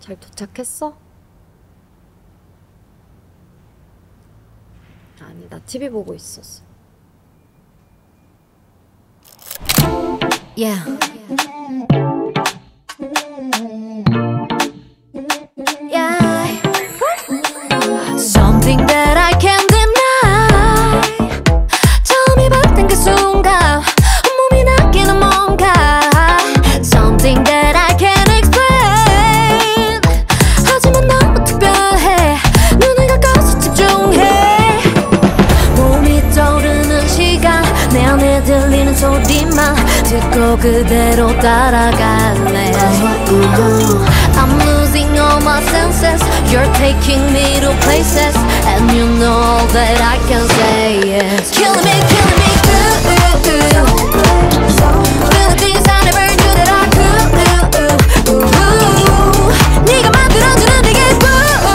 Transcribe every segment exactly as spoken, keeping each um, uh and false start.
잘 도착했어? 아니, 나 티비 보고 있었어. Yeah. Yeah. Something that I can't deny. 처음이 봤던 그 순간 몸이 느끼는 뭔가. Something that I can't explain. 하지만 너무 특별해. 눈을 감고서 집중해. 몸이 떠오르는 시간 내 안에 들리는 소리만 듣고 그대로 따라갈래. I'm losing all my senses. You're taking me to places, and you know that I can say yes. Killing me, killing me, good. Feeling things I never knew that I could. 네가 만들어주는 내 기분.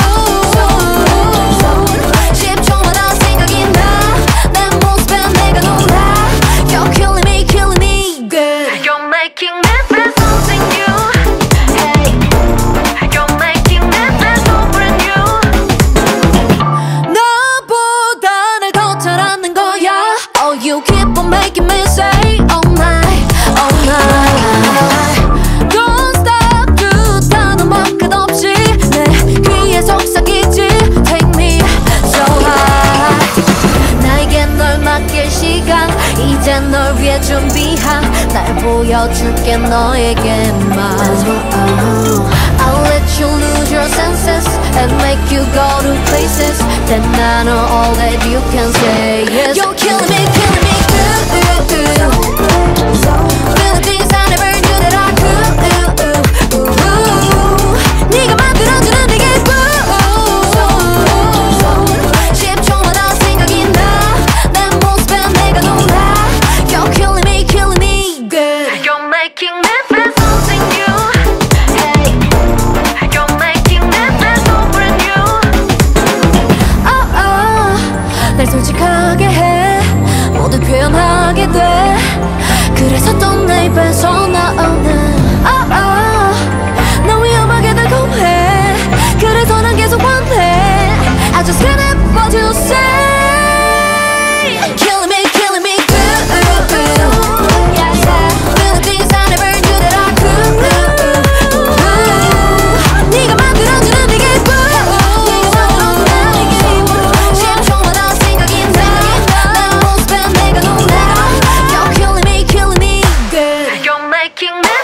십 초마다 생각이 나. 내 모습에 내가 놀라. You're killing me, killing me, good. You're making me feel something new. Hey, you're making me feel so brand new. 너보다 날 더 잘 아는 거야. Oh, you keep on making me say all night, all night. Don't stop 그 단어만 끝없이 내 귀에 속삭이지. Take me so high. 나에게 널 맡길 시간 이제 널 위해 준비한 날 보여줄게 너에게만. I'll let you lose your senses and make you go to places. Then I know all that you can say yes. You're killing me, killing me, good. Feeling things I never knew that I could. 네가 만들어주는 내 기분. 십 초마다 생각이 나. 내 모습에 내가 놀라. You're killing me, killing me, good. You're making me feel something new. Hey, you're making me feel so brand new. Oh, oh, 날 솔직하게 해. 모두 표현하게 돼. 그래서 또 내 입에서 나오는 Oh, oh, 너 위험하게 달콤해. 그래서 난 계속 원해. I just can't help what you say. Killing me, killing me, good. Feeling things I never knew that I could. 네가 만들어주는 내 기분. 십 초마다 생각이 나. 내 모습에 내가 놀라. You're killing me, killing me, good. You're making me